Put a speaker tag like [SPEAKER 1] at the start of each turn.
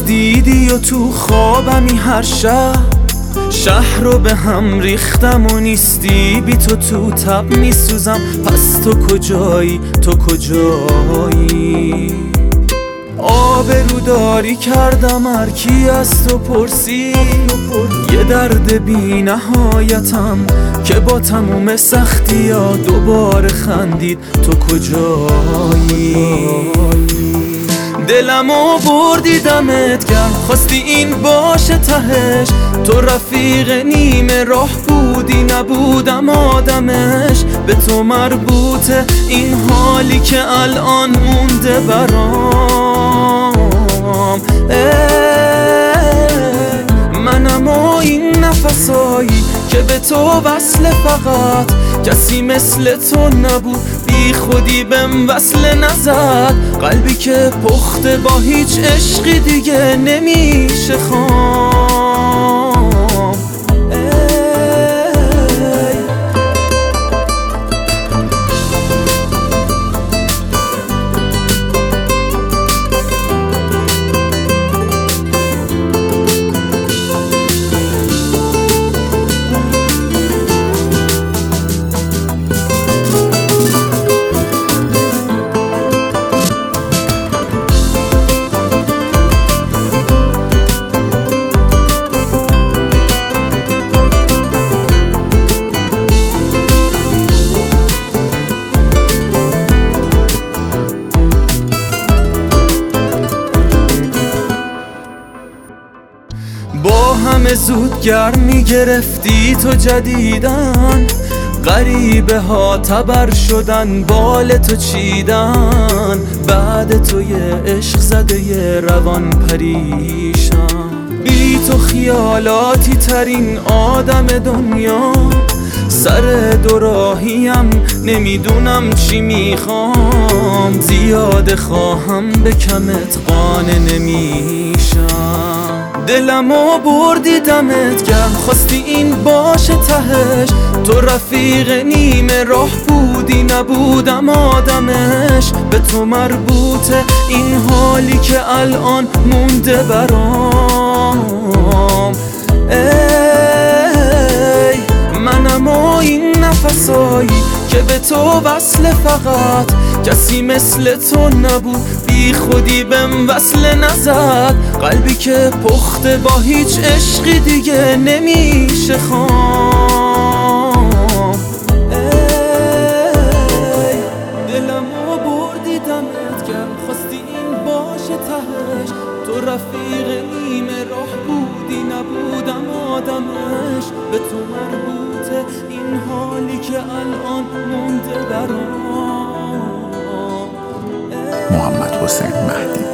[SPEAKER 1] دیدی و تو خوابمی هر شب شهر رو به هم ریختم و نیستی بی تو تب میسوزم. پس تو کجایی تو کجایی؟ آبروداری کردم هر کی از تو پرسی، یه درد بی نهایتم که با تموم سختی ها دوباره خندید. تو کجایی؟ دلمو بردی دمت گرم، خواستی این باشه تهش. تو رفیق نیمه راه بودی نبودم آدمش. به تو مربوطه این حالی که الان مونده برام. منم و این نفسایی که به تو وصل، فقط کسی مثل تو نبود. بی خودی بهم وصل نزد، قلبی که پخته با هیچ عشقی دیگه نمیشه خام. با همه زود گرم میگرفتی تو جدیدن، غریبه ها تبر شدن بال تو چیدن. بعد تو یه عشق زده یه روان پریشان، بی تو خیالاتی ترین آدم دنیا. سر دوراهیم نمیدونم چی میخوام، زیاد خواهم به کمت قانع نمیشم. دلمو بردی دمت گرم، خواستی این باشه تهش. تو رفیق نیمه راه بودی نبودم آدمش. به تو مربوطه این حالی که الان مونده برام. منم و این نفسایی که به تو وصل، فقط کسی مثل تو نبود. بی خودی بهم وصل نزد، قلبی که پخته با هیچ عشقی دیگه نمیشه خام. دلمو بردی دمت گرم، خواستی این باشه تهش. تو رفیق نیمه راه بودی نبودم آدمش. به تو مربوطه این حالی که الان مونده برام.
[SPEAKER 2] محمد حسین مهدی.